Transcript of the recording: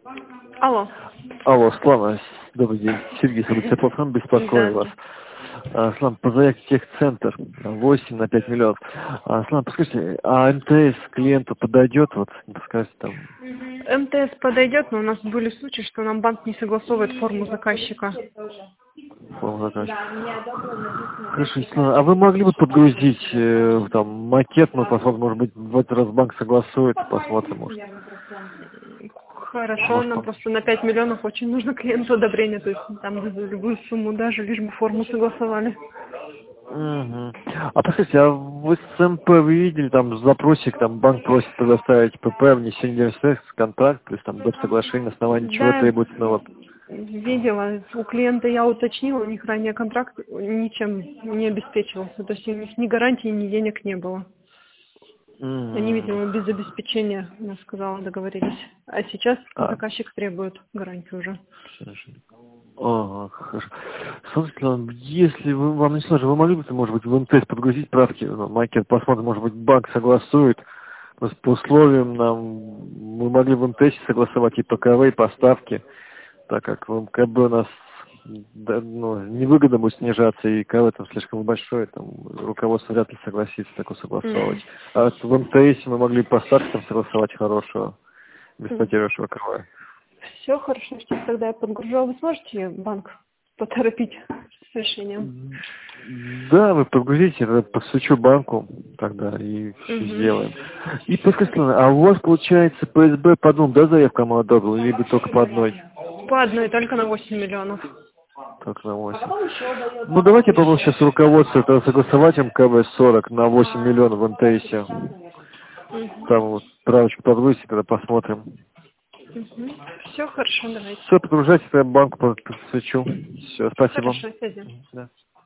Алло. Алло, Слава, добрый день. Сергей Соболев, беспокою вас. Слава, по заявке техцентр 8 на 5 миллионов. Слава, подскажите, а МТС клиенту подойдет, вот, скажите там? МТС подойдет, но у нас были случаи, что нам банк не согласовывает форму заказчика. Форму заказчика. Хорошо, Слава, а вы могли бы подгрузить там макет, мы посмотрим, может быть, в этот раз банк согласует, посмотрим, может. Хорошо, нам просто на 5 миллионов очень нужно клиенту одобрение, то есть там за любую сумму даже, лишь бы форму согласовали. Угу. А подскажите, а вы с МП вы видели там запросик, там банк просит предоставить ПП, внесение средств, контракт, то есть там доп. Соглашение, на основании чего Да, требуется нового? видела. У клиента я уточнила, у них ранее контракт ничем не обеспечивался, то есть у них ни гарантии, ни денег не было. Они, видимо, без обеспечения, она сказала, договорились. А сейчас заказчик требует гарантию уже. Ага, хорошо. Собственно, если вам не сложно, вы могли бы, может быть, в МТС подгрузить правки, макет, посмотрим, может быть, банк согласует. Просто по условиям мы могли в МТС согласовать и ПКВ, и поставки, так как в МКБ у нас невыгодно будет снижаться, и КВ там слишком большой, там руководство вряд ли согласится такое согласовывать. А вот в МТС мы могли поставки там согласовать хорошего, без потерявшего КВ. Все хорошо, что тогда я подгружу. Вы сможете банк поторопить с решением? Да, вы подгрузите, я подсвечу банку тогда и все сделаем. И подскажите, а у вас получается ПСБ по двум, да, заявкам одобрил, либо только по одной? По одной, только на 8 миллионов. Только на 8. Ну давайте я попробую сейчас руководство это согласовать МКВ 40 на 8 миллионов в МТСе. Там вот правочку подгрузите, тогда посмотрим. Все хорошо, давайте. Все, подгружайте, я банку подсвечу. Все, спасибо. Хорошо, сядем. Да.